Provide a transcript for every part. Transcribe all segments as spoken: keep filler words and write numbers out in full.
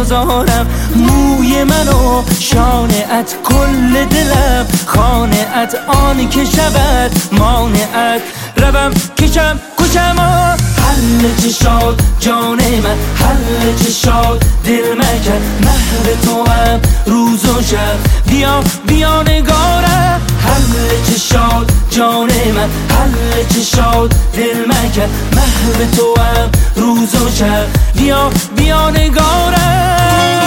بازارم، موی منو شانه‌ات کل دلم، خانه‌ات آنی که شود مانعت، روم کشم کشم و حل چشاد جان من، حل چشاد دل مکن، محو تو هم روز و شب، بیا بیا نگارم، حل چشاد جان من، حل چشاد دل مکن، محو تو هم روز و شب، بیا بیا نگارم.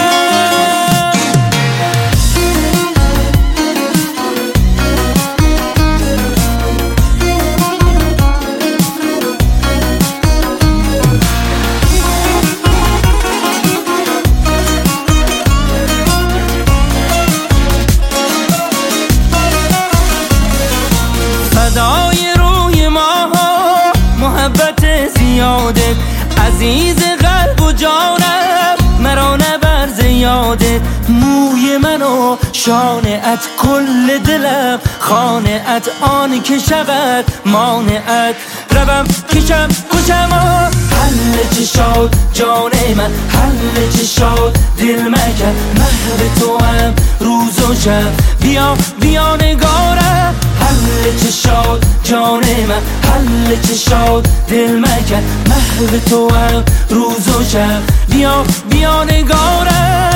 فدای روی ما محبت زیاده، عزیز قلب و جانم مرا نبر زیاده، موی منو شانه‌ات کل دلم، خانه‌ات آنی که شود مانعت، روم کشم کشم و حل چشاد جان من، حل چشاد دل مکن، محو تو هم روز و شب، بیا بیا نگارم، حل چشاد جان من، حل چشاد دل مکن، محو تو هم روز و شب، بیا بیا نگارم.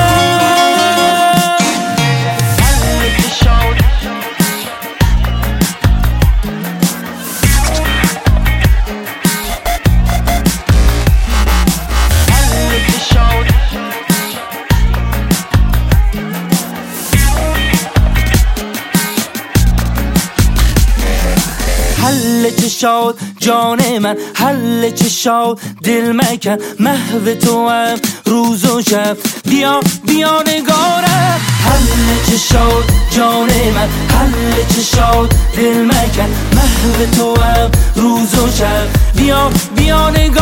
حل چشاد جان من، حل چشاد دل مکن، محو تو هم روز و شب، بیا بیا نگارم، حل چشاد جان من، حل چشاد دل مکن، محو تو هم روز و شب، بیا بیا نگارم.